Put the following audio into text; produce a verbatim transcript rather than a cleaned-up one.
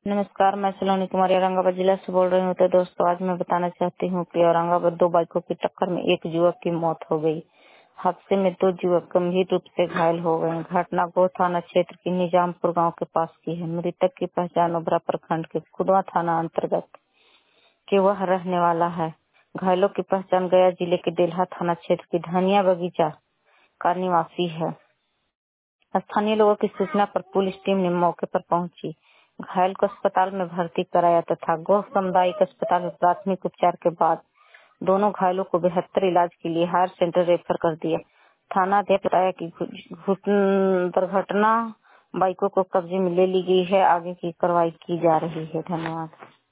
नमस्कार, मैं सलोनी कुमारी औरंगाबाद जिला से बोल रही हूँ। तो दोस्तों, आज मैं बताना चाहती हूँ कि औरंगाबाद दो बाइकों की टक्कर में एक युवक की मौत हो गई। हादसे में दो युवक गंभीर रूप से घायल हो गए। घटना गो थाना क्षेत्र की निजामपुर गांव के पास की है। मृतक की पहचान ओबरा प्रखंड के कुदवा थाना अंतर्गत के वह रहने वाला है। घायलों की पहचान गया जिले के डेल्हा थाना क्षेत्र की धनिया बगीचा का निवासी है। स्थानीय लोगों की सूचना पर पुलिस टीम ने मौके पर पहुंची, घायल को अस्पताल में भर्ती कराया तथा गोह सामुदायिक अस्पताल में प्राथमिक उपचार के बाद दोनों घायलों को बेहतर इलाज के लिए हायर सेंटर रेफर कर दिया। थाना अध्यक्ष बताया कि दुर्घटना बाइकों को कब्जे में ले ली गई है। आगे की कार्रवाई की जा रही है। धन्यवाद।